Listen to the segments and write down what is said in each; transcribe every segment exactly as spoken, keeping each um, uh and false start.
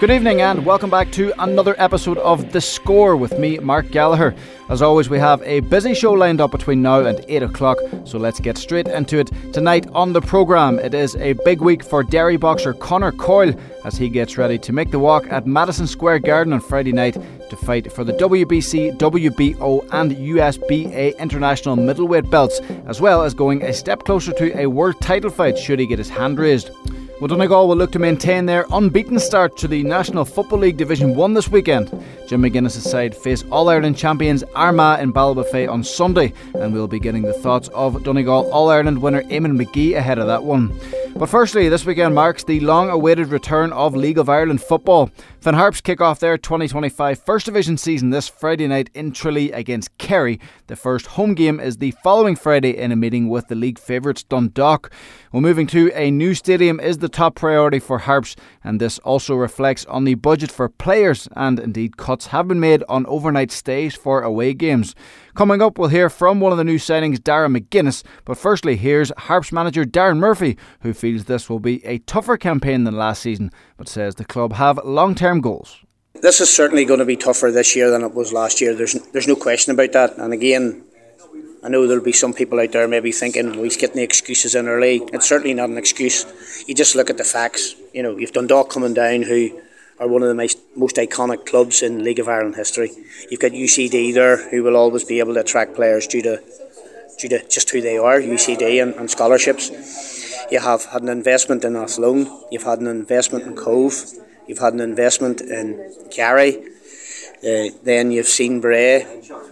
Good evening and welcome back to another episode of The Score with me, Mark Gallagher. As always, we have a busy show lined up between now and eight o'clock, so let's get straight into it. Tonight on the programme, it is a big week for Derry boxer Conor Coyle as he gets ready to make the walk at Madison Square Garden on Friday night to fight for the W B C, W B O and U S B A international middleweight belts, as well as going a step closer to a world title fight should he get his hand raised. Well, Donegal will look to maintain their unbeaten start to the National Football League Division one this weekend. Jim McGuinness' side face All-Ireland champions Armagh in Ballybofey on Sunday, and we'll be getting the thoughts of Donegal All-Ireland winner Eamon McGee ahead of that one. But firstly, this weekend marks the long-awaited return of League of Ireland football. Finn Harps kick off their twenty twenty-five First Division season this Friday night in Tralee against Kerry. The first home game is the following Friday in a meeting with the league favourites Dundalk. Well, moving to a new stadium is the top priority for Harps, and this also reflects on the budget for players, and indeed cuts have been made on overnight stays for away games. Coming up, we'll hear from one of the new signings, Darragh McGuinness, but firstly here's Harps manager Darren Murphy, who feels this will be a tougher campaign than last season, but says the club have long-term goals. This is certainly going to be tougher this year than it was last year. There's there's no question about that. And again, I know there'll be some people out there maybe thinking, well, he's getting the excuses in early. It's certainly not an excuse. You just look at the facts. You know, you've Dundalk coming down, who are one of the most, most iconic clubs in League of Ireland history. You've got U C D there, who will always be able to attract players due to due to just who they are, U C D and, and scholarships. You have had an investment in Athlone. You've had an investment in Cove. You've had an investment in Kerry. Uh, then you've seen Bray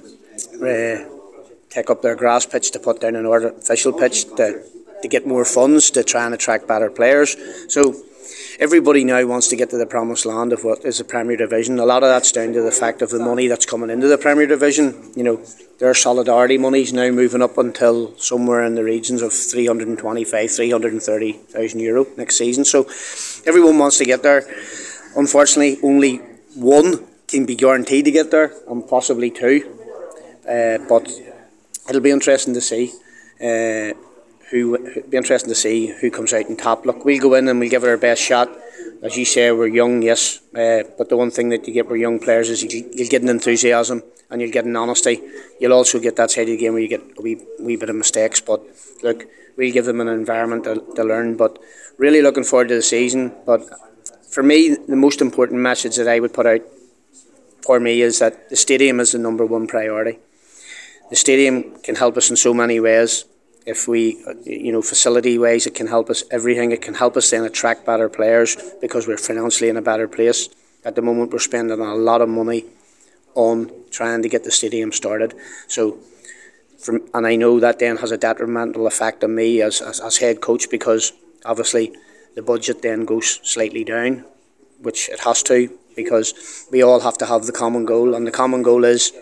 uh, take up their grass pitch to put down an artificial pitch to, to get more funds to try and attract better players. So everybody now wants to get to the promised land of what is the Premier Division. A lot of that's down to the fact of the money that's coming into the Premier Division. You know, their solidarity money is now moving up until somewhere in the regions of three hundred twenty-five, three hundred thirty thousand euro next season. So everyone wants to get there. Unfortunately, only one can be guaranteed to get there, and possibly two. Uh, but it'll be interesting to see. Uh, Who it'll be interesting to see who comes out on top. Look, we'll go in and we'll give it our best shot. As you say, we're young, yes, uh, but the one thing that you get with young players is you, you'll get an enthusiasm and you'll get an honesty. You'll also get that side of the game where you get a wee, wee bit of mistakes. But look, we'll give them an environment to, to learn. But really looking forward to the season. But for me, the most important message that I would put out for me is that the stadium is the number one priority. The stadium can help us in so many ways. If we, you know, facility wise, it can help us everything. It can help us then attract better players because we're financially in a better place. At the moment, we're spending a lot of money on trying to get the stadium started. So, from, and I know that then has a detrimental effect on me as, as, as head coach, because obviously the budget then goes slightly down, which it has to, because we all have to have the common goal, and the common goal is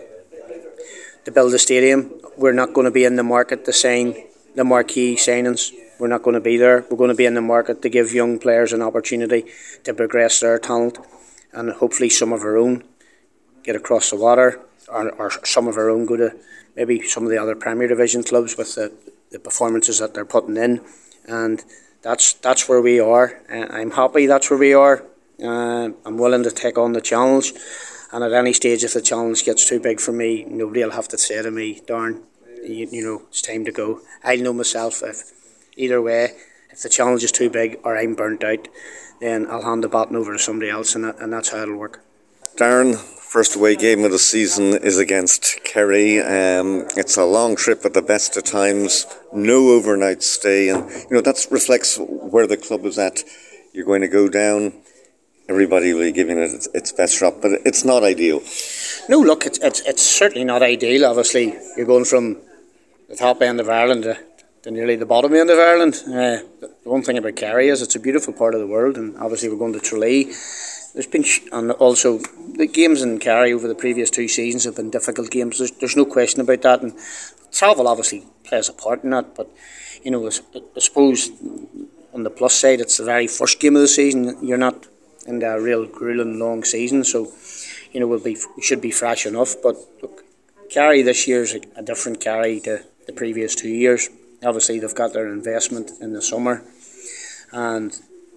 to build a stadium. We're not going to be in the market to sign the marquee signings. We're not going to be there. We're going to be in the market to give young players an opportunity to progress their talent, and hopefully some of our own get across the water, or, or some of our own go to maybe some of the other Premier Division clubs with the, the performances that they're putting in. And that's that's where we are. Uh, I'm happy that's where we are. Uh, I'm willing to take on the challenge. And at any stage, if the challenge gets too big for me, nobody will have to say to me, Darren, you, you know, it's time to go. I'll know myself if, either way, if the challenge is too big or I'm burnt out, then I'll hand the baton over to somebody else, and, that, and that's how it'll work. Darren, first away game of the season is against Kerry. Um, it's a long trip at the best of times, no overnight stay, and you know that reflects where the club is at. You're going to go down. Everybody will be giving it its, its best shot, but it's not ideal. No, look, it's, it's it's certainly not ideal. Obviously, you're going from the top end of Ireland to, to nearly the bottom end of Ireland. Uh, the one thing about Kerry is it's a beautiful part of the world, and obviously we're going to Tralee. There's been, sh- and also the games in Kerry over the previous two seasons have been difficult games. There's, there's no question about that, and travel obviously plays a part in that. But you know, I, I suppose on the plus side, it's the very first game of the season. You're not in a real grueling long season, so you know we'll be we should be fresh enough. But look, Kerry this year's a, a different Kerry to the previous two years. Obviously they've got their investment in the summer, and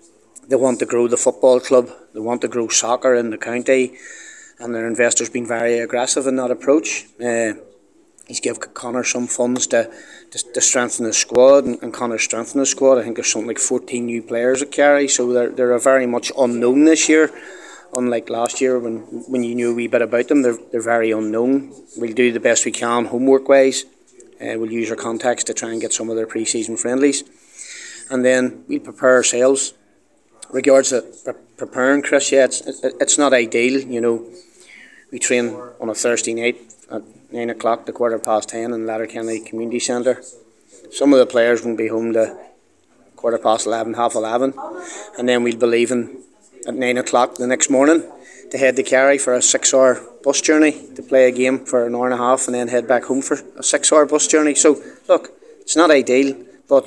they want to grow the football club, they want to grow soccer in the county, and their investors been very aggressive in that approach. Uh, he's given Connor some funds to, to, to strengthen the squad, and, and Connor strengthened the squad. I think there's something like fourteen new players at Kerry, so they're, they're very much unknown this year. Unlike last year when, when you knew a wee bit about them, they're, they're very unknown. We'll do the best we can homework wise. Uh, we'll use our contacts to try and get some of their pre-season friendlies, and then we'll prepare ourselves. Regards to pre- preparing, Chris, yeah, it's, it, it's not ideal. You know, we train on a Thursday night at nine o'clock to quarter past ten in Letterkenny Community Centre. Some of the players won't be home to quarter past eleven, half eleven, and then we'll be leaving at nine o'clock the next morning to head to Kerry for a six-hour bus journey to play a game for an hour and a half, and then head back home for a six-hour bus journey. So, look, it's not ideal, but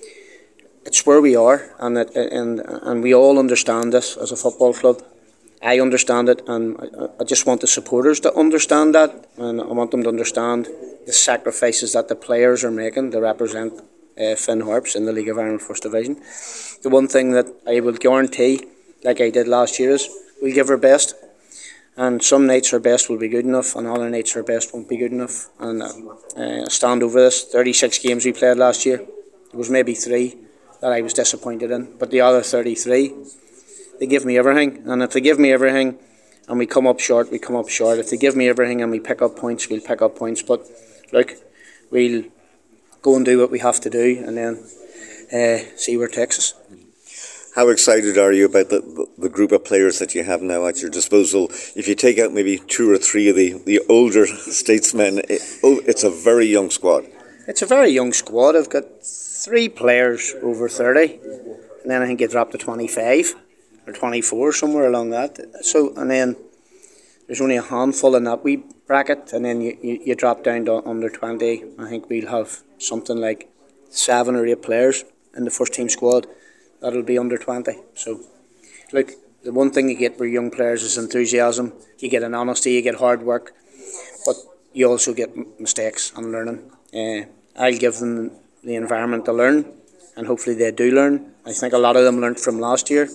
it's where we are, and it, and and we all understand this as a football club. I understand it, and I, I just want the supporters to understand that, and I want them to understand the sacrifices that the players are making to represent uh, Finn Harps in the League of Ireland First Division. The one thing that I will guarantee, like I did last year, is we'll give our best, and some nights our best will be good enough, and other nights our best won't be good enough. And uh, uh, I stand over this. thirty-six games we played last year, there was maybe three that I was disappointed in, but the other thirty-three, they give me everything. And if they give me everything and we come up short, we come up short. If they give me everything and we pick up points, we'll pick up points. But look, we'll go and do what we have to do, and then uh, see where it takes us. How excited are you about the, the group of players that you have now at your disposal? If you take out maybe two or three of the, the older statesmen, it, oh, it's a very young squad. It's a very young squad. I've got three players over thirty, and then I think you drop to twenty-five or twenty-four, somewhere along that. So, and then there's only a handful in that wee bracket, and then you, you, you drop down to under twenty. I think we'll have something like seven or eight players in the first team squad that'll be under twenty. So, look, the one thing you get with young players is enthusiasm. You get an honesty, you get hard work, but you also get mistakes and learning. Uh, I'll give them the environment to learn, and hopefully they do learn. I think a lot of them learned from last year,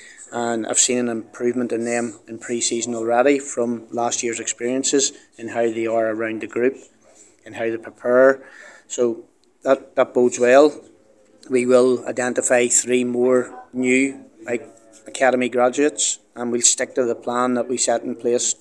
and I've seen an improvement in them in pre-season already from last year's experiences in how they are around the group and how they prepare. So that, that bodes well. We will identify three more new like academy graduates, and we'll stick to the plan that we set in place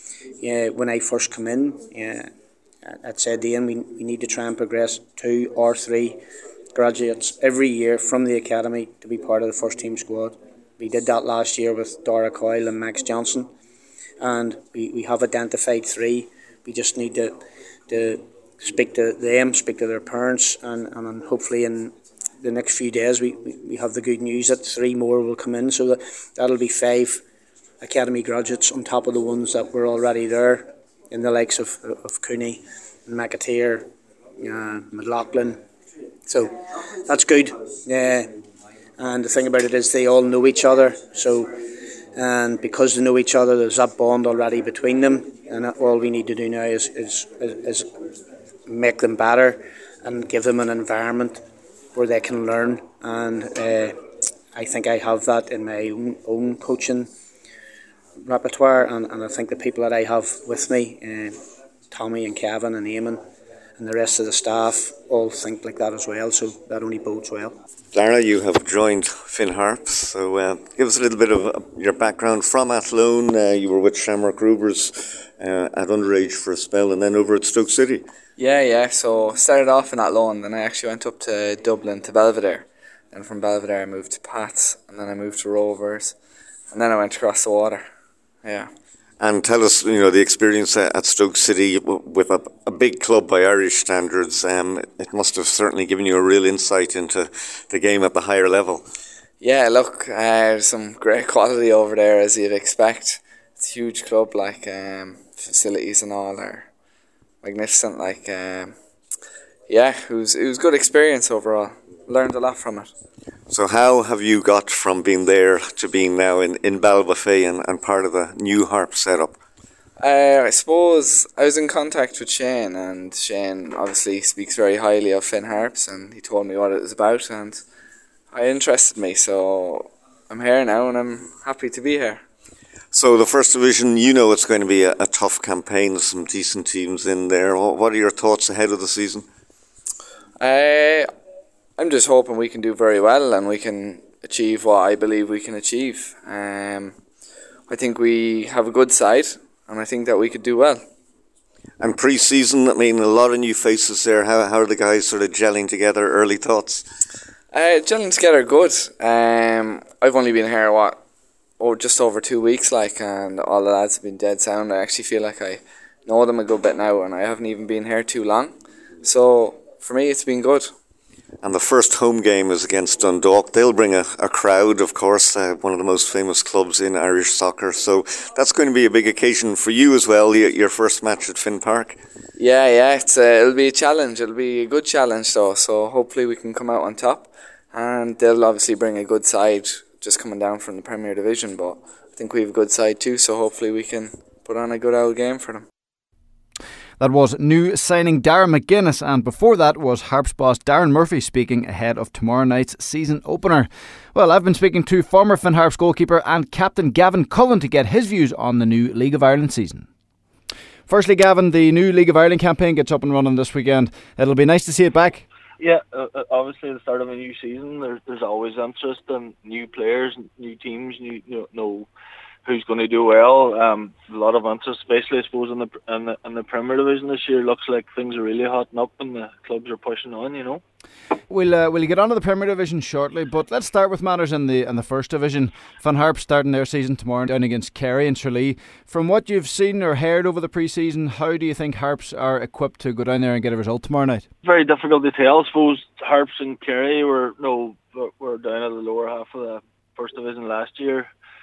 uh, when I first come in. Uh, I'd said Ian, we, we need to try and progress two or three graduates every year from the academy to be part of the first team squad. We did that last year with Dara Coyle and Max Johnson, and we, we have identified three. We just need to to speak to them, speak to their parents, and, and hopefully in the next few days we, we have the good news that three more will come in, so that that'll be five academy graduates on top of the ones that were already there, in the likes of of Cooney and McAteer, uh, McLaughlin. So that's good. Yeah. And the thing about it is they all know each other. So, and because they know each other, there's that bond already between them. And all we need to do now is is, is make them better and give them an environment where they can learn. And uh, I think I have that in my own, own coaching repertoire, and, and I think the people that I have with me, uh, Tommy and Kevin and Eamon and the rest of the staff, all think like that as well, so that only bodes well. Lara, you have joined Finn Harps, so uh, give us a little bit of uh, your background from Athlone. Uh, you were with Shamrock Rovers uh, at underage for a spell, and then over at Stoke City. Yeah, yeah, so started off in Athlone, then I actually went up to Dublin to Belvedere, then from Belvedere I moved to Pats, and then I moved to Rovers, and then I went across the water. Yeah. And tell us, you know, the experience at Stoke City with a, a big club by Irish standards. Um, it must have certainly given you a real insight into the game at the higher level. Yeah, look, uh, there's some great quality over there, as you'd expect. It's a huge club, like um, facilities and all are magnificent. Like, um, yeah, it was it was good experience overall. Learned a lot from it. So how have you got from being there to being now in, in Ballybofey and, and part of the new Harp setup? Uh, I suppose I was in contact with Shane, and Shane obviously speaks very highly of Finn Harps, and he told me what it was about, and it interested me, so I'm here now and I'm happy to be here. So the First Division, you know it's going to be a, a tough campaign. There's some decent teams in there. What are your thoughts ahead of the season? Uh, I'm just hoping we can do very well and we can achieve what I believe we can achieve. Um, I think we have a good side and I think that we could do well. And pre-season, I mean, a lot of new faces there. How, how are the guys sort of gelling together? Early thoughts? Uh, gelling together good. Um, I've only been here, what, oh, just over two weeks, like, and all the lads have been dead sound. I actually feel like I know them a good bit now, and I haven't even been here too long. So for me, it's been good. And the first home game is against Dundalk. They'll bring a, a crowd, of course, uh, one of the most famous clubs in Irish soccer. So that's going to be a big occasion for you as well, your first match at Finn Park. Yeah, yeah, it's uh, it'll be a challenge. It'll be a good challenge, though. So hopefully we can come out on top. And they'll obviously bring a good side, just coming down from the Premier Division. But I think we have a good side too, so hopefully we can put on a good old game for them. That was new signing Darren McGuinness, and before that was Harps boss Darren Murphy speaking ahead of tomorrow night's season opener. Well, I've been speaking to former Finn Harps goalkeeper and captain Gavin Cullen to get his views on the new League of Ireland season. Firstly, Gavin, the new League of Ireland campaign gets up and running this weekend. It'll be nice to see it back. Yeah, uh, obviously the start of a new season, there's, there's always interest in new players, new teams, new, you know, who's going to do well. Um, a lot of interest, especially I suppose in the, in the in the Premier Division this year. Looks like things are really hotting up and the clubs are pushing on. You know. We'll uh, we'll get on to the Premier Division shortly, but let's start with matters in the in the First Division. Finn Harps starting their season tomorrow down against Kerry and Tralee. From what you've seen or heard over the pre-season, how do you think Harps are equipped to go down there and get a result tomorrow night? Very difficult to tell. I suppose Harps and Kerry were no were down at the lower half of the First Division last year.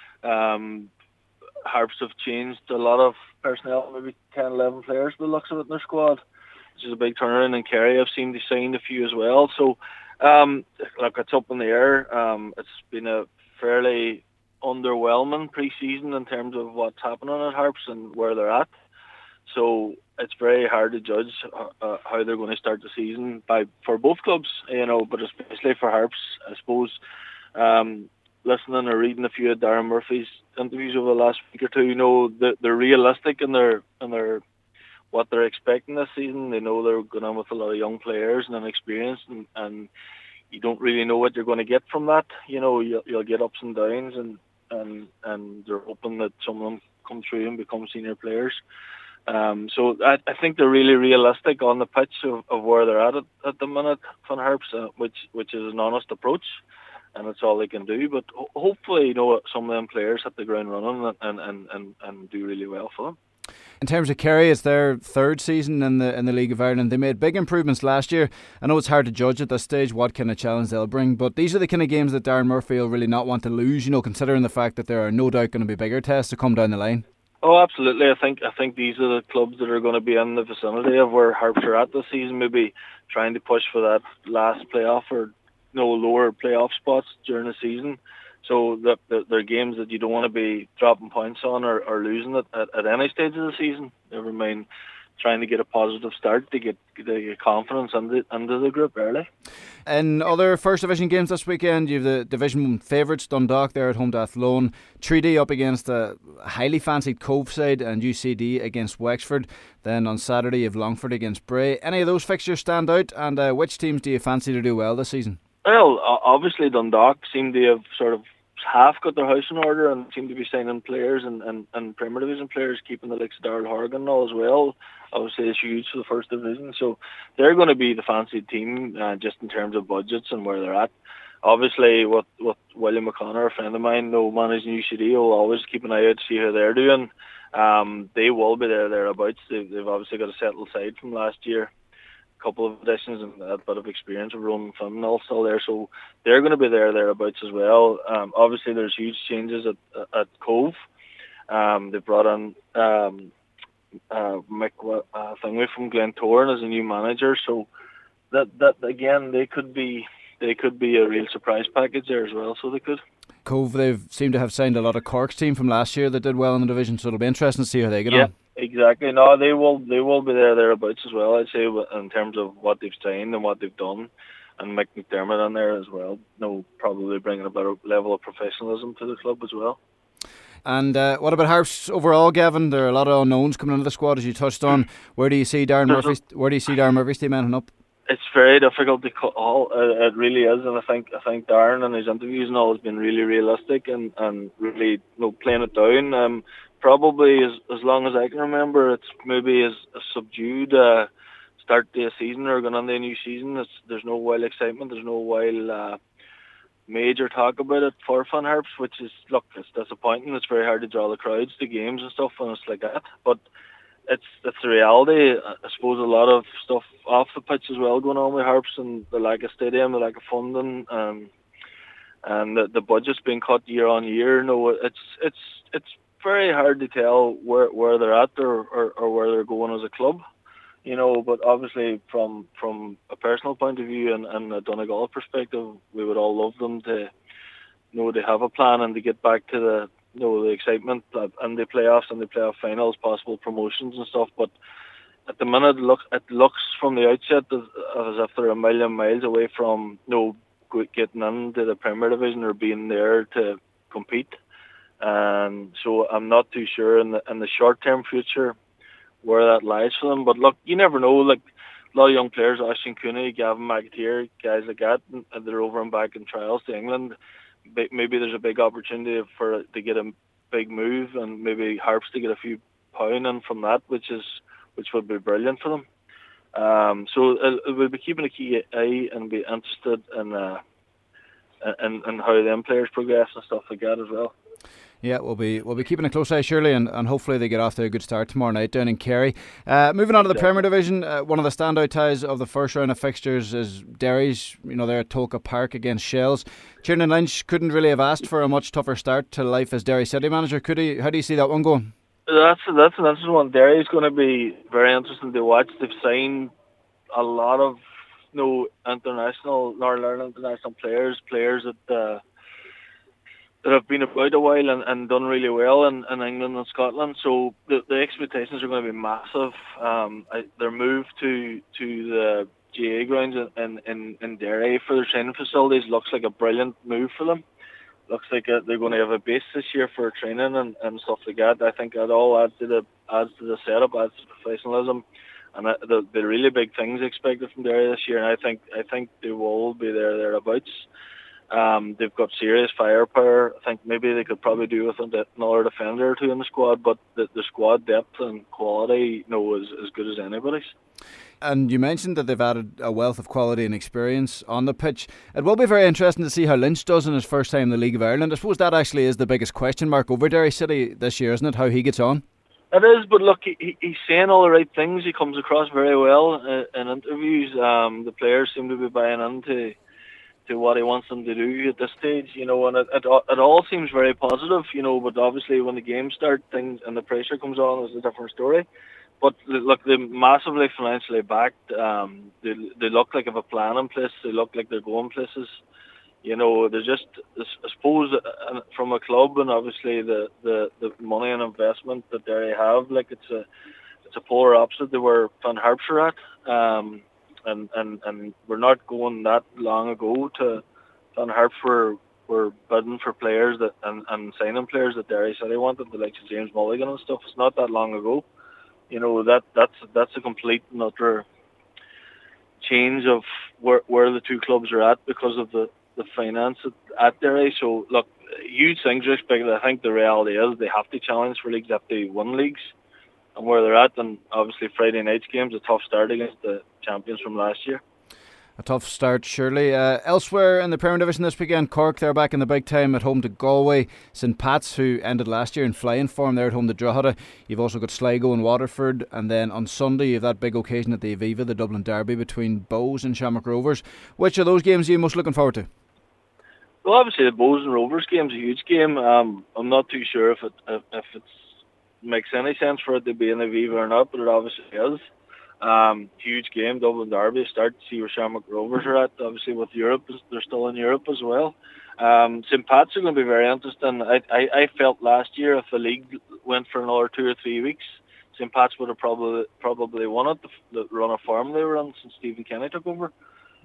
Um, Harps have changed a lot of personnel, maybe ten, eleven players by the looks of it in their squad, which is a big turnaround. And Kerry have seemed to sign a few as well. So, um, look, it's up in the air. Um, it's been a fairly underwhelming pre-season in terms of what's happening at Harps and where they're at. So it's very hard to judge uh, how they're going to start the season by for both clubs, you know, but especially for Harps, I suppose. Um, listening or reading a few of Darren Murphy's interviews over the last week or two, you know, they're, they're realistic in their in their what they're expecting this season. They know they're going on with a lot of young players and inexperienced, and, and you don't really know what you're going to get from that. You know, you'll, you'll get ups and downs, and, and and they're hoping that some of them come through and become senior players. Um, so I, I think they're really realistic on the pitch of, of where they're at at, at the minute, Finn Harps, uh, which which is an honest approach. And that's all they can do. But ho- hopefully, you know, some of them players hit the ground running and, and, and, and do really well for them. In terms of Kerry, it's their third season in the in the League of Ireland. They made big improvements last year. I know it's hard to judge at this stage what kind of challenge they'll bring, but these are the kind of games that Darren Murphy will really not want to lose, you know, considering the fact that there are no doubt going to be bigger tests to come down the line. Oh, absolutely. I think I think these are the clubs that are going to be in the vicinity of where Harps are at this season, maybe trying to push for that last playoff or no lower playoff spots during the season. So the, the, they're games that you don't want to be dropping points on or, or losing at, at, at any stage of the season. Never mind trying to get a positive start to get, to get confidence into, into the group early. In other First Division games this weekend, you have the Division one favourites, Dundalk, there at home to Athlone. Treaty up against a highly fancied Cove side, and U C D against Wexford. Then on Saturday you have Longford against Bray. Any of those fixtures stand out, and uh, which teams do you fancy to do well this season? Well, obviously Dundalk seem to have sort of half got their house in order and seem to be signing players and, and, and Premier Division players, keeping the likes of Daryl Horgan and all as well. Obviously it's huge for the First Division, so they're going to be the fancied team uh, just in terms of budgets and where they're at. Obviously what, what William O'Connor, a friend of mine, no managing U C D, will always keep an eye out to see how they're doing. Um, they will be there thereabouts. They've, they've obviously got a settled side from last year. Couple of additions and a bit of experience of Ronan Finn all still there, so they're going to be there thereabouts as well. Um, obviously, there's huge changes at at Cove. Um, they brought in um, uh, Mick uh, Thingley from Glentoran as a new manager, so that that again they could be they could be a real surprise package there as well. So they could. Cove, they've seemed to have signed a lot of Cork's team from last year that did well in the division, so it'll be interesting to see how they get yeah. on. Exactly. No, they will. They will be there thereabouts as well. I'd say in terms of what they've signed and what they've done. and Mick McDermott in there as well. No, probably bringing a better level of professionalism to the club as well. And uh, what about Harps overall, Gavin? There are a lot of unknowns coming into the squad, as you touched on. Where do you see Darren There's Murphy's? Where do you see Darren Murphy's team ending up? It's very difficult to call. Uh, it really is, and I think I think Darren in his interviews and all has been really realistic and, and really, you know, playing it down. Um, probably as as long as I can remember, it's maybe as a subdued uh, start to a season or going into a new season. It's, there's no wild excitement. There's no wild uh, major talk about it for Finn Harps, which is, look, it's disappointing. It's very hard to draw the crowds to games and stuff when it's like that. But it's it's the reality. I suppose a lot of stuff off the pitch as well going on with Harps, and the lack of stadium, the lack of funding, um, and the, the budget's being cut year on year. No, it's it's it's very hard to tell where where they're at or, or, or where they're going as a club. You know, but obviously from from a personal point of view and, and a Donegal perspective, we would all love them to, you know, to have a plan and to get back to the, you know, the excitement and the playoffs and the playoff finals, possible promotions and stuff. But at the minute, it looks, it looks from the outset as, as if they're a million miles away from, you know, getting into the Premier Division or being there to compete. And so I'm not too sure in the in the short term future where that lies for them. But look, you never know. Like a lot of young players, Ashton Cooney, Gavin McAteer, guys like that, and they're over and back in trials to England. Maybe there's a big opportunity for to get a big move, and maybe Harps to get a few pound in from that, which is which would be brilliant for them. Um, so uh, we'll be keeping a key eye and be interested in uh, in, in how them players progress and stuff like that as well. Yeah, we'll be we'll be keeping a close eye, surely, and, and hopefully they get off to a good start tomorrow night down in Kerry. Uh, moving on to the yeah. Premier Division, uh, one of the standout ties of the first round of fixtures is Derry's. You know, they're at Tolka Park against Shells. Kieran Lynch couldn't really have asked for a much tougher start to life as Derry City manager, could he? How do you see that one going? That's that's an interesting one. Derry's going to be very interesting to watch. They've signed a lot of, you know, international Northern Ireland international players, players that. Uh, that have been about a while and, and done really well in, in England and Scotland. So the, the expectations are going to be massive. Um, I, their move to to the G A grounds in, in, in Derry for their training facilities looks like a brilliant move for them. Looks like a, they're going to have a base this year for training and, and stuff like that. I think that all adds to the adds to the setup, adds to professionalism, and the, the really big things expected from Derry this year. And I think I think they will be there thereabouts. Um, they've got serious firepower. I think maybe they could probably do with another defender or two in the squad, but the, the squad depth and quality, you know, is as good as anybody's. And you mentioned that they've added a wealth of quality and experience on the pitch. It will be very interesting to see how Lynch does in his first time in the League of Ireland. I suppose that actually is the biggest question mark over Derry City this year, isn't it? How he gets on. It is, but look, he, he's saying all the right things. He comes across very well uh, in interviews. Um, the players seem to be buying into to what he wants them to do at this stage, you know, and it, it, it all seems very positive, you know, but obviously when the games start, things and the pressure comes on, it's a different story. But look, they're massively financially backed. Um, they they look like they have a plan in place. They look like they're going places. You know, they're just, I suppose, from a club and obviously the, the, the money and investment that they have, like it's a it's a polar opposite to where Finn Harps are at. Um, And, and and we're not going that long ago to Finn Harps were were bidding for players that and, and signing players that Derry City wanted, the likes of James Mulligan and stuff. It's not that long ago. You know, that that's that's a complete and utter change of where where the two clubs are at because of the, the finance at, at Derry. So look, huge things are expected. I think the reality is they have to challenge for leagues, they have to win leagues. And where they're at, and obviously Friday night's game's a tough start against the champions from last year. A tough start, surely. Uh, elsewhere in the Premier Division this weekend, Cork, they're back in the big time at home to Galway. St Pat's, who ended last year in flying form, they're at home to Drogheda. You've also got Sligo and Waterford, and then on Sunday you have that big occasion at the Aviva, the Dublin Derby between Bows and Shamrock Rovers. Which of those games are you most looking forward to? Well, obviously the Bows and Rovers game's a huge game. Um, I'm not too sure if it if, if it's makes any sense for it to be in Aviva or not, but it obviously is. Um, huge game, Dublin Derby. Start to see where Shamrock Rovers are at. Obviously, with Europe, they're still in Europe as well. Um, St Pat's are going to be very interesting. I, I, I felt last year if the league went for another two or three weeks, St Pat's would have probably probably won it. The, the run of form they were on since Stephen Kenny took over.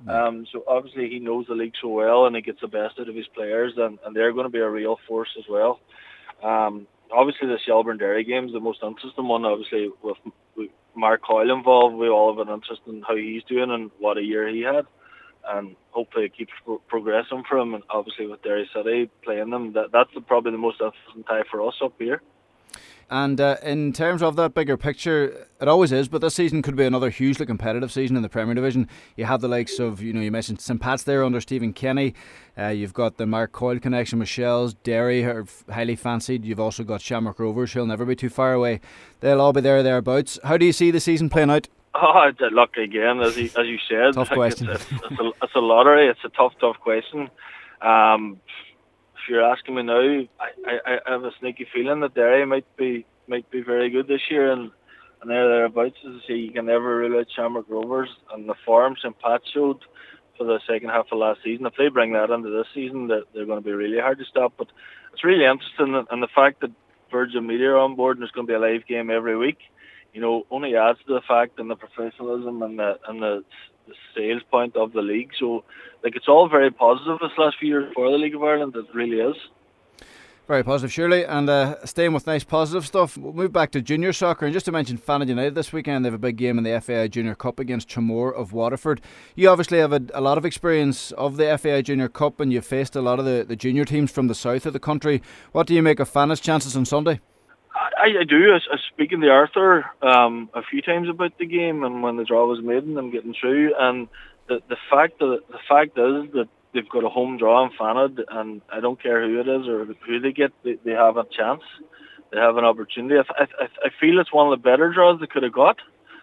Um, so obviously he knows the league so well, and he gets the best out of his players, and, and they're going to be a real force as well. Um, obviously the Shelbourne Derry game is the most interesting one. Obviously with, with Mark Coyle involved, we all have an interest in how he's doing and what a year he had, and hopefully it keeps pro- progressing for him. And obviously with Derry City playing them, that that's the, probably the most interesting tie for us up here. And uh, in terms of that bigger picture, it always is, but this season could be another hugely competitive season in the Premier Division. You have the likes of, you know, you mentioned Saint Pat's there under Stephen Kenny. Uh, you've got the Mark Coyle connection with Shells. Derry are highly fancied. You've also got Shamrock Rovers, who'll never be too far away. They'll all be there, thereabouts. How do you see the season playing out? Oh, luck again, as you, as you said. Tough like question. It's, it's, it's, a, it's a lottery. It's a tough, tough question. Um, if you're asking me now, I, I, I have a sneaky feeling that Derry might be might be very good this year, and, and there thereabouts. As I say, you can never rule out Shamrock Rovers, and the form Saint Pat showed for the second half of last season. If they bring that into this season, they're, they're going to be really hard to stop. But it's really interesting, and the fact that Virgin Media are on board and there's going to be a live game every week, you know, only adds to the fact and the professionalism and the and the, the sales point of the league. So, like, it's all very positive this last few years for the League of Ireland. It really is. Very positive, surely. And uh, staying with nice positive stuff, we'll move back to junior soccer. And just to mention Fanad United this weekend, they have a big game in the F A I Junior Cup against Tramore of Waterford. You obviously have a, a lot of experience of the F A I Junior Cup, and you've faced a lot of the, the junior teams from the south of the country. What do you make of Fanad's chances on Sunday? I, I do. I, I speak to Arthur um, a few times about the game, and when the draw was made and them getting through. And the the fact that the fact is that they've got a home draw in Fanad, and I don't care who it is or who they get, they, they have a chance. They have an opportunity. I, I, I feel it's one of the better draws they could have got.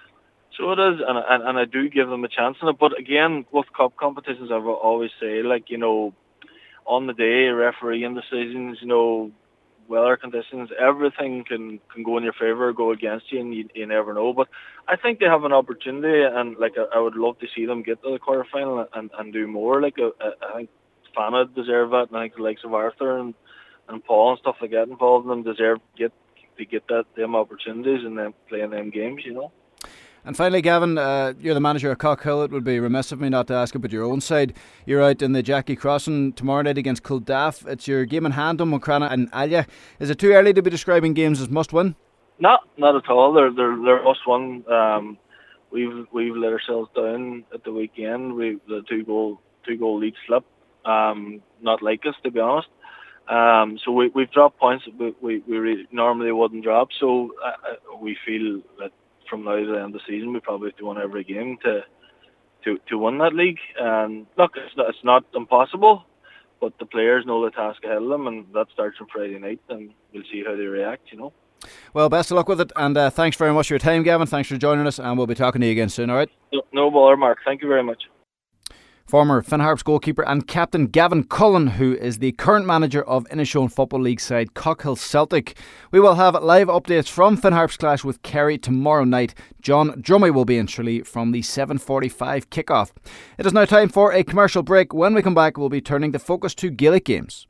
So it is, and, and and I do give them a chance in it. But again, with cup competitions, I will always say, like, you know, on the day, refereeing decisions, you know, weather conditions, everything can, can go in your favour or go against you, and you, you never know. But I think they have an opportunity, and like I, I would love to see them get to the quarter final and, and do more. Like I, I think Fanad deserve that, and I think the likes of Arthur and, and Paul and stuff like that involved in them deserve to get to get that them opportunities and then playing them games, you know. And finally, Gavin, uh, you're the manager of Cockhill. It would be remiss of me not to ask about your own side. You're out in the Jackie Crossing tomorrow night against Kildare. It's your game in hand on Mucrana and Alya. Is it too early to be describing games as must-win? No, not at all. They're they're they're must-win. Um, we've we've let ourselves down at the weekend. We the two goal two goal lead slip. Um, not like us, to be honest. Um, so we we've dropped points that we we, we really normally wouldn't drop. So uh, we feel that from now to the end of the season, we probably have to win every game to to to win that league. And look, it's not, it's not impossible, but the players know the task ahead of them, and that starts on Friday night, and we'll see how they react, you know. Well, best of luck with it, and uh, thanks very much for your time, Gavin. Thanks for joining us, and we'll be talking to you again soon, all right? No, no bother, Mark. Thank you very much. Former Finn Harps goalkeeper and captain Gavin Cullen, who is the current manager of Inishowen Football League side Cockhill Celtic. We will have live updates from Finn Harps' clash with Kerry tomorrow night. John Drummy will be in Tralee from the seven forty-five kickoff. It is now time for a commercial break. When we come back, we'll be turning the focus to Gaelic games.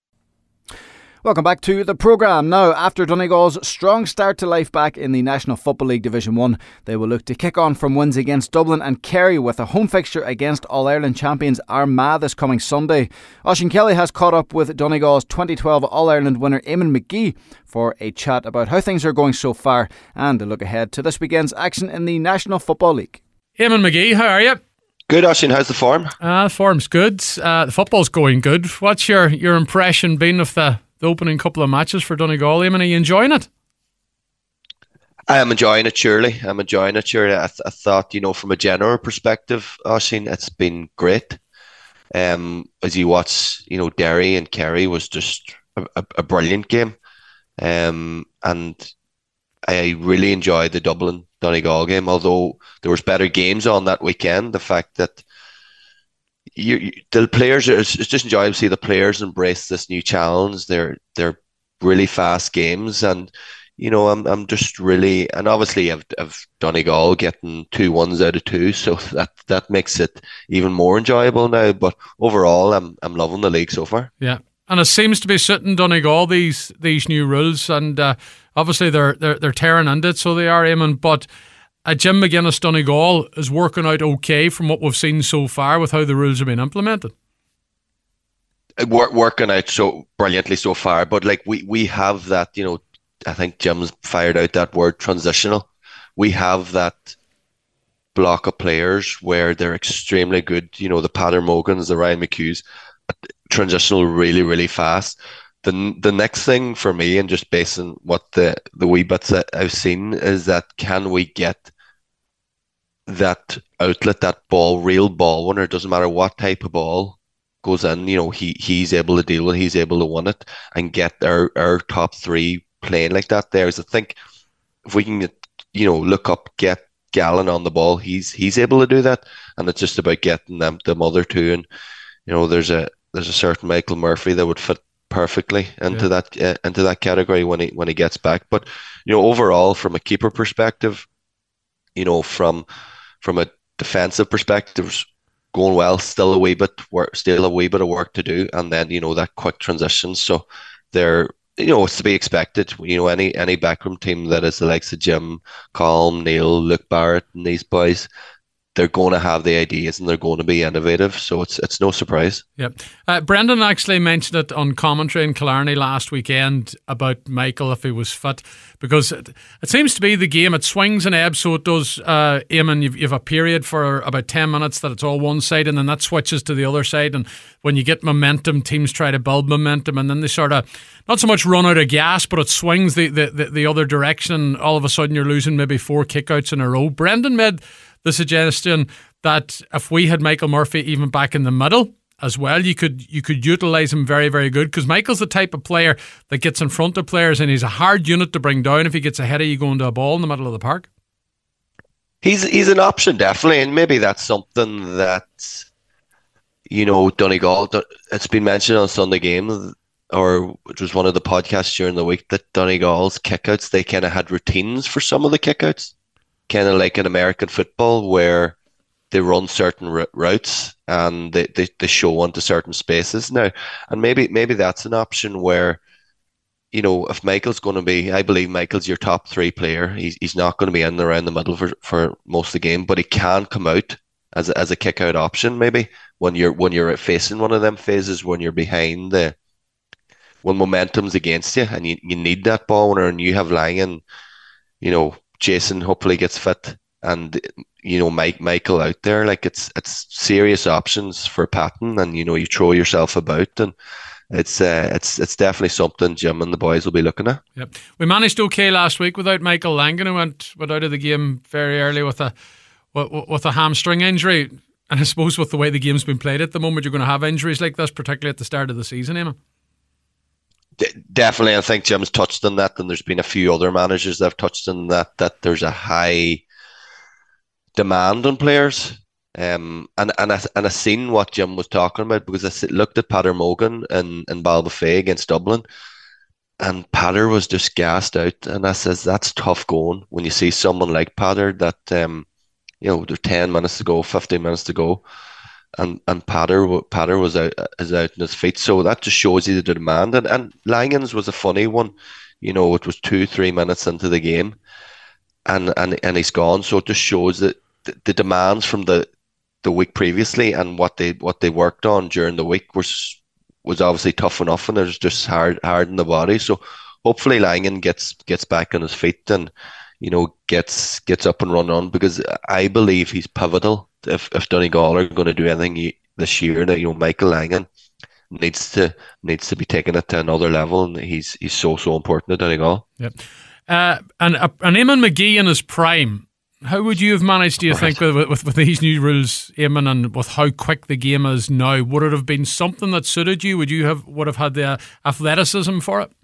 Welcome back to the programme. Now, after Donegal's strong start to life back in the National Football League Division one, they will look to kick on from wins against Dublin and Kerry with a home fixture against All-Ireland champions Armagh this coming Sunday. Oisín Kelly has caught up with Donegal's twenty twelve All-Ireland winner Eamon McGee for a chat about how things are going so far and a look ahead to this weekend's action in the National Football League. Eamon McGee, how are you? Good, Oisín. How's the form? Uh, the form's good. Uh, the football's going good. What's your, your impression been of the The opening couple of matches for Donegal? Eamon, are you enjoying it? I am enjoying it, surely. I'm enjoying it, surely. I, th- I thought, you know, from a general perspective, Oisín, it's been great. Um, as you watch, you know, Derry and Kerry was just a, a, a brilliant game. Um, and I really enjoyed the Dublin Donegal game, although there was better games on that weekend. The fact that You, you, the players, it's, it's just enjoyable to see the players embrace this new challenge. They're they're really fast games, and you know I'm I'm just really, and obviously I've, I've Donegal getting two ones out of two, so that that makes it even more enjoyable now. But overall, I'm I'm loving the league so far. Yeah, and it seems to be suiting Donegal these these new rules, and uh, obviously they're they're they're tearing into it, so they are, Eamon. But a Jim McGuinness Donegal is working out okay from what we've seen so far with how the rules have been implemented? Work, working out so brilliantly so far, but like we, we have that, you know, I think Jim's fired out that word transitional. We have that block of players where they're extremely good, you know, the Pater Mogans, the Ryan McHughes, transitional really, really fast. The the next thing for me, and just based on what the, the wee bits that I've seen, is that can we get that outlet, that ball, real ball winner, it doesn't matter what type of ball goes in, you know, he he's able to deal with, he's able to win it and get our, our top three playing like that. There's, I think, if we can, you know, look up, get Gallen on the ball, he's he's able to do that, and it's just about getting them them other two. And you know, there's a there's a certain Michael Murphy that would fit perfectly into yeah. that uh, into that category when he when he gets back. But you know, overall, from a keeper perspective, you know, from from a defensive perspective, going well. Still a wee bit work, still a wee bit of work to do, and then you know that quick transition. So they're, you know, it's to be expected. You know, any any backroom team that is the likes of Jim, Colm, Neil, Luke Barrett, and these boys, they're going to have the ideas and they're going to be innovative. So it's it's no surprise. Yep. Uh, Brendan actually mentioned it on commentary in Killarney last weekend about Michael if he was fit, because it, it seems to be the game. It swings and ebbs, so it does. Uh, Eamon, you've, you've a period for about ten minutes that it's all one side, and then that switches to the other side. And when you get momentum, teams try to build momentum, and then they sort of not so much run out of gas, but it swings the the, the, the other direction, and all of a sudden you're losing maybe four kickouts in a row. Brendan made the suggestion that if we had Michael Murphy even back in the middle as well, you could you could utilise him very, very good, because Michael's the type of player that gets in front of players, and he's a hard unit to bring down if he gets ahead of you going to a ball in the middle of the park. He's he's an option, definitely, and maybe that's something that, you know, Donegal, it's been mentioned on Sunday Game, or it was one of the podcasts during the week, that Donegal's kickouts, they kind of had routines for some of the kickouts, kind of like in American football where they run certain r- routes and they, they, they show onto certain spaces now. And maybe maybe that's an option where, you know, if Michael's going to be, I believe Michael's your top three player. He's he's not going to be in and around the middle for, for most of the game, but he can come out as a, as a kick out option maybe when you're when you're facing one of them phases when you're behind the when momentum's against you and you, you need that ball winner, and you have Langan, you know, Jason hopefully gets fit, and you know Mike Michael out there. Like it's it's serious options for Patton, and you know you throw yourself about, and it's uh, it's it's definitely something Jim and the boys will be looking at. Yep, we managed okay last week without Michael Langan, who went went out of the game very early with a with, with a hamstring injury. And I suppose with the way the game's been played at the moment, you're going to have injuries like this, particularly at the start of the season, Eamon. Definitely, I think Jim's touched on that, and there's been a few other managers that have touched on that, that there's a high demand on players. Um, and and I, and I seen what Jim was talking about, because I looked at Pater Mogan in, in Ballybofey against Dublin, and Pater was just gassed out, and I says, that's tough going when you see someone like Pater that, um, you know, there's ten minutes to go, fifteen minutes to go, and and Pater Pater was out is out on his feet, so that just shows you the demand. And and Langan's was a funny one, you know, it was two three minutes into the game, and and and he's gone. So it just shows that the, the demands from the the week previously and what they what they worked on during the week was was obviously tough enough, and it was just hard hard in the body. So hopefully Langan gets gets back on his feet and, you know, gets gets up and run on, because I believe he's pivotal. If if Donegal are going to do anything this year, that, you know, Michael Langan needs to needs to be taking it to another level, and he's he's so so important to Donegal. Yep. Uh, and uh, and Eamon McGee in his prime, how would you have managed, do you right. think, with, with with these new rules, Eamon, and with how quick the game is now? Would it have been something that suited you? Would you have would have had the athleticism for it?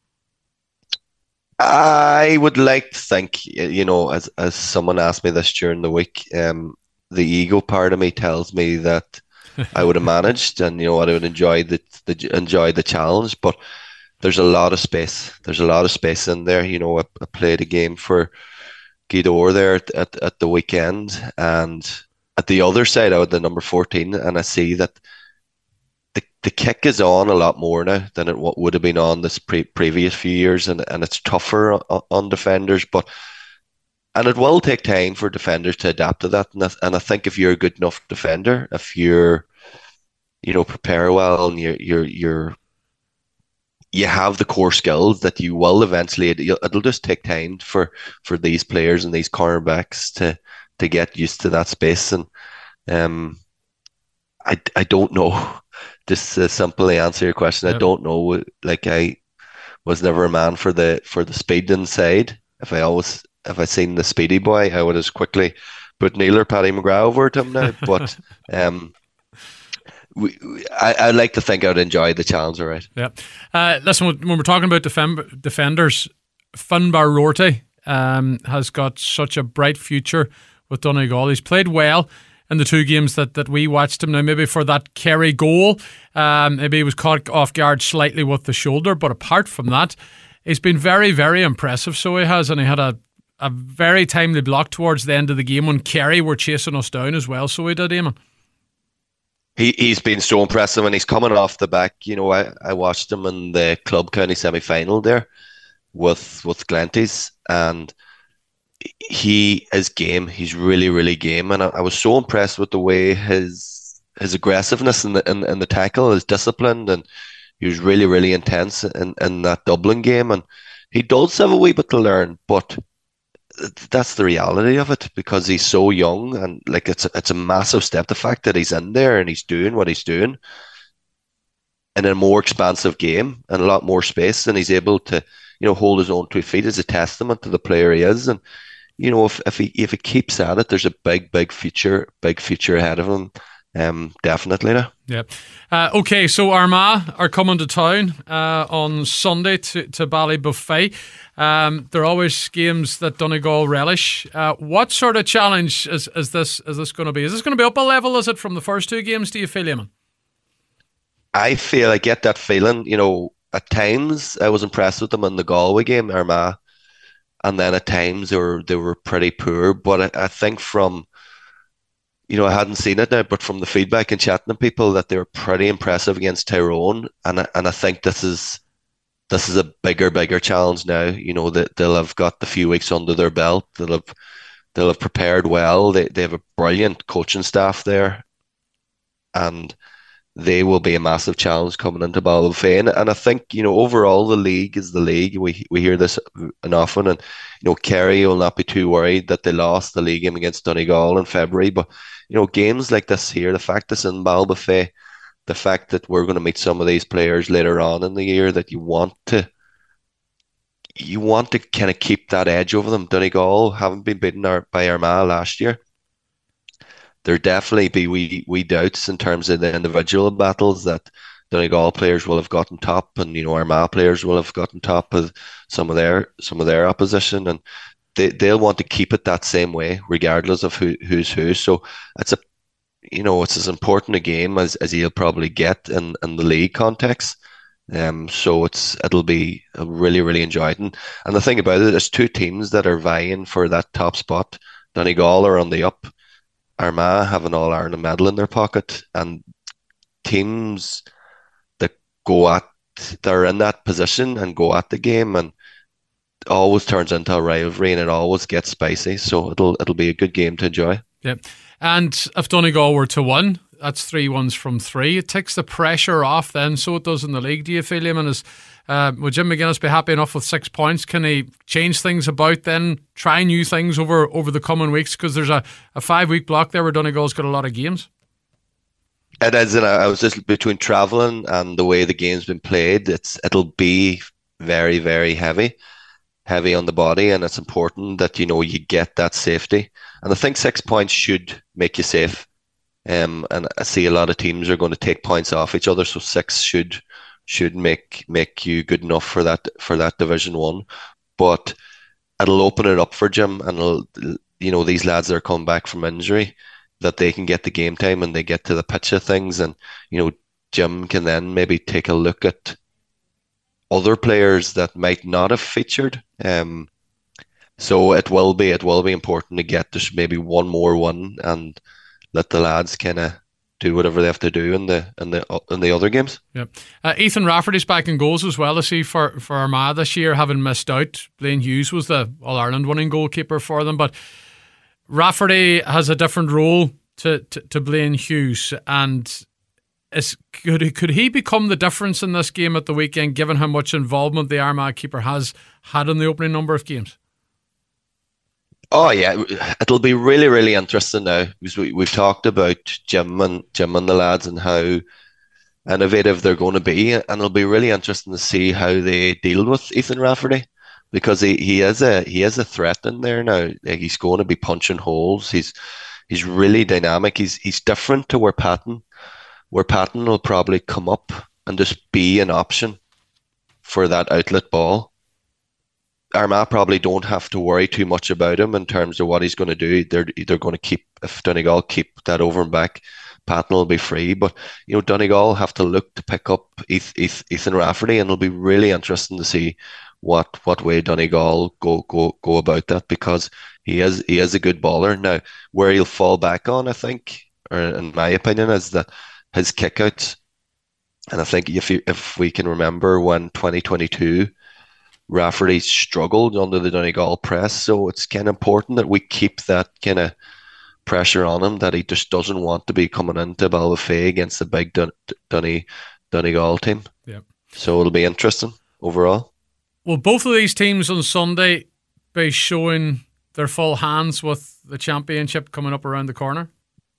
I would like to think, you know, as as someone asked me this during the week, um, the ego part of me tells me that I would have managed, and you know, I would enjoy the, the enjoy the challenge. But there's a lot of space. There's a lot of space in there. You know, I, I played a game for Gweedore there at, at at the weekend, and at the other side, I had the number fourteen, and I see that the the kick is on a lot more now than it would have been on this pre- previous few years, and, and it's tougher on, on defenders. But and it will take time for defenders to adapt to that. And I, and I think if you're a good enough defender, if you're, you know, prepare well and you're you're you're you have the core skills that you will eventually. It'll, it'll just take time for for these players and these cornerbacks to to get used to that space. And um, I I don't know. Just to simply answer your question, yep. I don't know. Like I was never a man for the for the speed inside. If I always if I seen the speedy boy, I would as quickly put Neil or Paddy McGrath over to him now. But um, we, we, I I like to think I'd enjoy the challenge, all right. Yeah. Uh, listen, when we're talking about defend, defenders, Finbar Rorty um, has got such a bright future with Donegal. He's played well in the two games that, that we watched him. Now, maybe for that Kerry goal, um, maybe he was caught off guard slightly with the shoulder, but apart from that, he's been very, very impressive. So he has, and he had a, a very timely block towards the end of the game when Kerry were chasing us down as well. So he did, Eamon. He, he's been so impressive, and he's coming off the back. You know, I, I watched him in the Club County semi-final there with, with Glenties, and he is game. He's really, really game, and I, I was so impressed with the way his his aggressiveness in the in, in the tackle is disciplined, and he was really, really intense in, in that Dublin game. And he does have a wee bit to learn, but that's the reality of it because he's so young, and like it's it's a massive step. The fact that he's in there and he's doing what he's doing in a more expansive game and a lot more space, and he's able to, you know, hold his own two feet is a testament to the player he is. And you know, if if he if he keeps at it, there's a big, big future, big future ahead of him. Um, definitely. Now. Yeah. Uh, okay, so Armagh are coming to town uh, on Sunday to to Ballybuffet. Um, they're always games that Donegal relish. Uh, what sort of challenge is is this is this going to be? Is this going to be up a level? Is it from the first two games? Do you feel, Eamon? I feel I get that feeling. You know, at times I was impressed with them in the Galway game, Armagh. And then at times they were they were pretty poor. But I, I think from, you know, I hadn't seen it now, but from the feedback and chatting to people that they were pretty impressive against Tyrone. And I, and I think this is this is a bigger, bigger challenge now. You know, that they'll have got the few weeks under their belt. They'll have they'll have prepared well. They they have a brilliant coaching staff there, and they will be a massive challenge coming into Ballybuffet. And, and I think, you know, overall the league is the league. We we hear this often, and you know, Kerry will not be too worried that they lost the league game against Donegal in February. But you know, games like this here, the fact it's in Ballybuffet, the fact that we're going to meet some of these players later on in the year, that you want to you want to kind of keep that edge over them. Donegal haven't been beaten by Armagh last year. There definitely be wee, wee doubts in terms of the individual battles that Donegal players will have gotten top, and you know, Armagh players will have gotten top of some of their some of their opposition, and they they'll want to keep it that same way, regardless of who who's who. So it's a you know it's as important a game as, as you'll probably get in, in the league context. Um, so it's it'll be really really enjoyed, and, and the thing about it, there's two teams that are vying for that top spot. Donegal are on the up. Armagh have an All-Ireland medal in their pocket, and teams that go at they're in that position and go at the game, and it always turns into a rivalry, and it always gets spicy. So it'll it'll be a good game to enjoy. Yeah, and if Donegal were to win, that's three ones from three. It takes the pressure off then, so it does in the league. Do you feel, Eamon, is uh, would Jim McGuinness be happy enough with six points? Can he change things about then, try new things over, over the coming weeks? Because there's a, a five-week block there where Donegal's got a lot of games. It is, and I was just between travelling and the way the game's been played, it's it'll be very, very heavy, heavy on the body, and it's important that, you know, you get that safety. And I think six points should make you safe. Um, and I see a lot of teams are going to take points off each other, so six should should make make you good enough for that for that Division One. But it'll open it up for Jim, and it'll, you know, these lads that are coming back from injury, that they can get the game time and they get to the pitch of things, and you know, Jim can then maybe take a look at other players that might not have featured. Um, so it will be it will be important to get just maybe one more one and let the lads kind of do whatever they have to do in the in the in the other games. Yep. Uh, Ethan Rafferty's back in goals as well, I see, for, for Armagh this year, having missed out. Blaine Hughes was the All-Ireland winning goalkeeper for them, but Rafferty has a different role to, to, to Blaine Hughes, and is, could, he, could he become the difference in this game at the weekend, given how much involvement the Armagh keeper has had in the opening number of games? Oh yeah, it'll be really, really interesting now, because we, we've talked about Jim and Jim and the lads and how innovative they're going to be, and it'll be really interesting to see how they deal with Ethan Rafferty, because he, he is a he is a threat in there now. Like, he's going to be punching holes. He's he's really dynamic. He's he's different to where Patton, where Patton will probably come up and just be an option for that outlet ball. Armagh probably don't have to worry too much about him in terms of what he's going to do. They're they're going to keep, if Donegal keep that over and back, Patton will be free. But you know, Donegal have to look to pick up Ethan Rafferty, and it'll be really interesting to see what what way Donegal go go go about that, because he is he is a good baller. Now, where he'll fall back on, I think, or in my opinion, is that his kickouts. And I think if you, if we can remember when twenty twenty-two. Rafferty struggled under the Donegal press, so it's kind of important that we keep that kind of pressure on him, that he just doesn't want to be coming into Ballybofey against the big Dun- Dun- Donegal team. Yeah. So it'll be interesting overall. Will both of these teams on Sunday be showing their full hands with the championship coming up around the corner?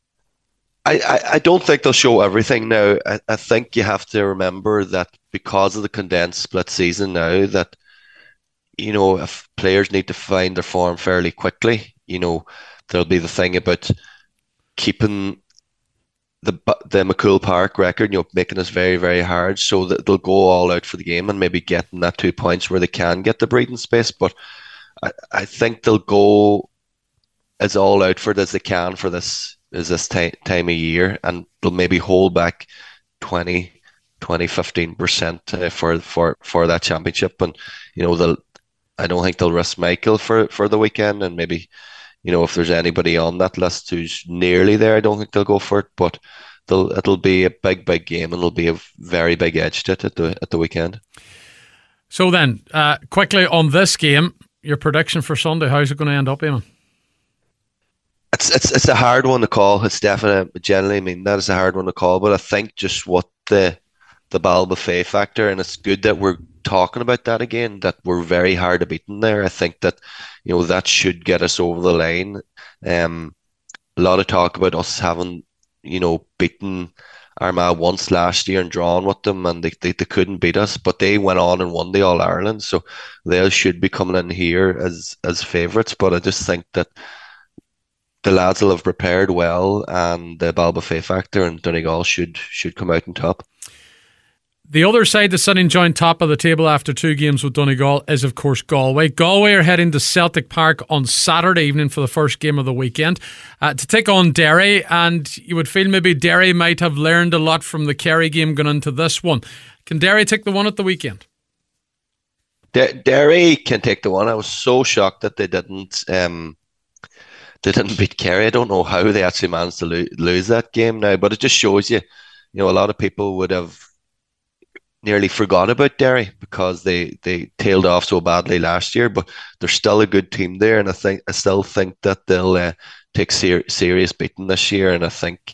I, I, I don't think they'll show everything now. I, I think you have to remember that because of the condensed split season now, that you know, if players need to find their form fairly quickly, you know, there'll be the thing about keeping the the McCool Park record, you know, making this very, very hard, so that they'll go all out for the game and maybe getting that two points where they can get the breathing space. But I, I think they'll go as all out for it as they can for this is this t- time of year, and they'll maybe hold back twenty, fifteen percent uh, for, for, for that championship. And, you know, they'll I don't think they'll risk Michael for, for the weekend, and maybe, you know, if there's anybody on that list who's nearly there, I don't think they'll go for it. But they'll it'll be a big, big game, and it'll be a very big edge to it at the at the weekend. So then, uh, quickly on this game, your prediction for Sunday, how's it going to end up, Eamon? It's it's it's a hard one to call. It's definitely, generally, I mean, that is a hard one to call. But I think just what the the Ballybofey factor, and it's good that we're talking about that again, that we're very hard to beat in there. I think that, you know, that should get us over the line. Um, a lot of talk about us having, you know, beaten Armagh once last year and drawn with them, and they, they, they couldn't beat us, but they went on and won the All-Ireland, so they should be coming in here as, as favourites. But I just think that the lads will have prepared well, and the Ballybofey factor and Donegal should should come out on top. The other side that's sitting joint top of the table after two games with Donegal is, of course, Galway. Galway are heading to Celtic Park on Saturday evening for the first game of the weekend uh, to take on Derry, and you would feel maybe Derry might have learned a lot from the Kerry game going into this one. Can Derry take the one at the weekend? D- Derry can take the one. I was so shocked that they didn't um, they didn't beat Kerry. I don't know how they actually managed to lo- lose that game now, but it just shows you, you know, a lot of people would have nearly forgot about Derry because they, they tailed off so badly last year, but they're still a good team there, and I think I still think that they'll uh, take ser- serious beating this year, and I think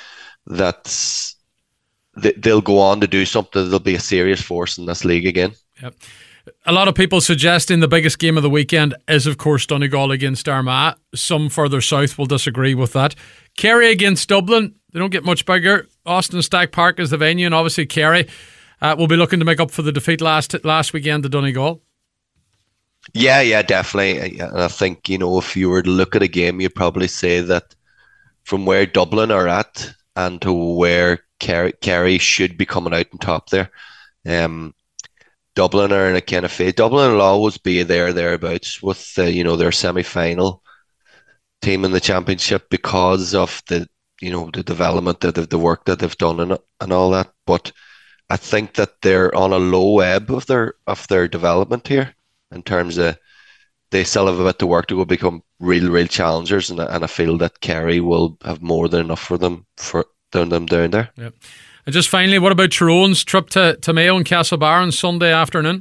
that they, they'll go on to do something. They'll be a serious force in this league again. Yep. A lot of people suggesting the biggest game of the weekend is, of course, Donegal against Armagh. Some further south will disagree with that. Kerry against Dublin, they don't get much bigger. Austin Stack Park is the venue, and obviously Kerry Uh, we'll be looking to make up for the defeat last last weekend to Donegal. Yeah, yeah, definitely. And I think, you know, if you were to look at a game, you'd probably say that from where Dublin are at and to where Kerry, Kerry should be coming out on top there. Um, Dublin are in a kind of phase. Dublin will always be there, thereabouts with, uh, you know, their semi-final team in the championship because of the, you know, the development, the, the work that they've done and, and all that. But I think that they're on a low ebb of their of their development here in terms of they still have a bit to work to go become real, real challengers, and, and I feel that Kerry will have more than enough for them for down them down there. Yeah. And just finally, what about Tyrone's trip to, to Mayo and Castlebar on Sunday afternoon?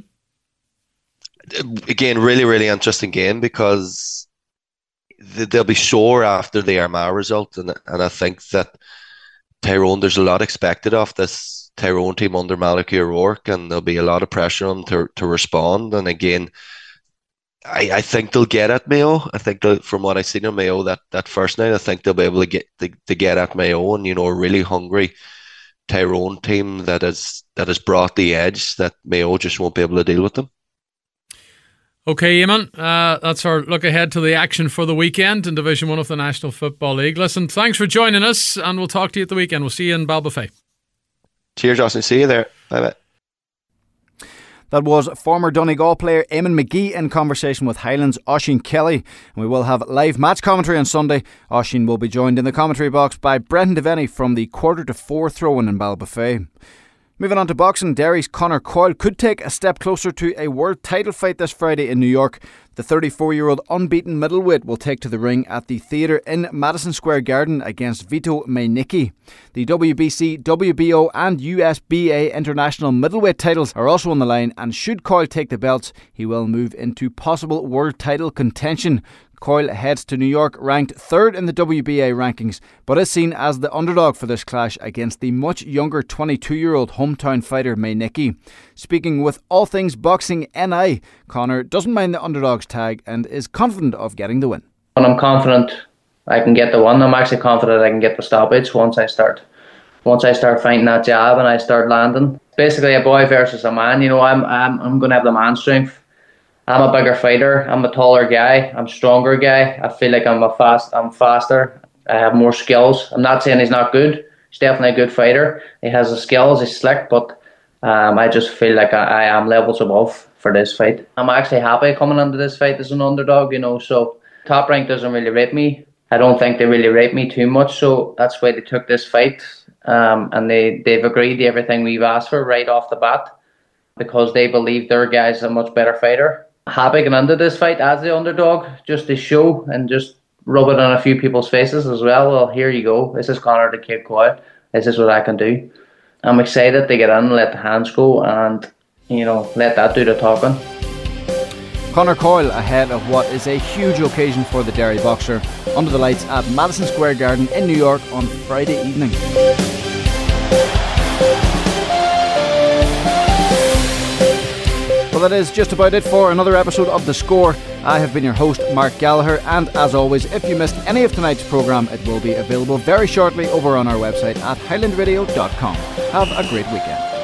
Again, really, really interesting game because they'll be sore after the Armagh result, and and I think that Tyrone, there's a lot expected of this Tyrone team under Malachi O'Rourke, and there'll be a lot of pressure on them to to respond. And again, I, I think they'll get at Mayo. I think from what I've seen of Mayo that, that first night, I think they'll be able to get to, to get at Mayo, and you know, a really hungry Tyrone team that has that has brought the edge that Mayo just won't be able to deal with them. Okay, Eamon, uh, that's our look ahead to the action for the weekend in Division One of the National Football League. Listen, thanks for joining us, and we'll talk to you at the weekend. We'll see you in Ballybofey. Cheers, Austin. See you there. Bye bye. That was former Donegal player Eamon McGee in conversation with Highlands' Oisín Kelly. And we will have live match commentary on Sunday. Oisín will be joined in the commentary box by Brendan Devaney from the quarter to four throw-in in Ballybofey. Moving on to boxing, Derry's Conor Coyle could take a step closer to a world title fight this Friday in New York. The thirty-four-year-old unbeaten middleweight will take to the ring at the theatre in Madison Square Garden against Vito Meinicki. The W B C, W B O and U S B A international middleweight titles are also on the line, and should Coyle take the belts, he will move into possible world title contention. Coyle heads to New York ranked third in the W B A rankings, but is seen as the underdog for this clash against the much younger twenty-two-year-old hometown fighter Meinicki. Speaking with All Things Boxing N I, Conor doesn't mind the underdog's tag and is confident of getting the win. And I'm confident I can get the win. I'm actually confident I can get the stoppage once I start. Once I start fighting that jab and I start landing. Basically a boy versus a man. You know, I'm I'm I'm going to have the man strength. I'm a bigger fighter. I'm a taller guy. I'm a stronger guy. I feel like I'm a fast. I'm faster. I have more skills. I'm not saying he's not good. He's definitely a good fighter. He has the skills. He's slick, but um, I just feel like I, I am levels above for this fight. I'm actually happy coming into this fight as an underdog. You know, so Top Rank doesn't really rate me. I don't think they really rate me too much. So that's why they took this fight, um, and they they've agreed to everything we've asked for right off the bat because they believe their guy's a much better fighter. Happy getting into this fight as the underdog, just to show and just rub it on a few people's faces as well. Well, here you go. This is Conor the Kid Coyle. This is what I can do. I'm excited to get in and let the hands go and, you know, let that do the talking. Conor Coyle ahead of what is a huge occasion for the Derry boxer under the lights at Madison Square Garden in New York on Friday evening. Well, that is just about it for another episode of The Score. I have been your host, Mark Gallagher, and as always, if you missed any of tonight's programme, it will be available very shortly over on our website at highland radio dot com. Have a great weekend.